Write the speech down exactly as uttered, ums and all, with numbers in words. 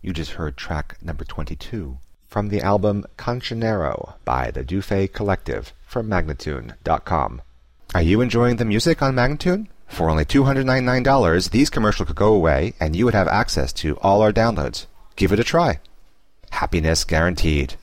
You just heard track number twenty-two from the album Cancionero by the Dufay Collective from Magnatune dot com. Are you enjoying the music on Magnatune? For only two hundred ninety-nine dollars, these commercials could go away and you would have access to all our downloads. Give it a try. Happiness guaranteed.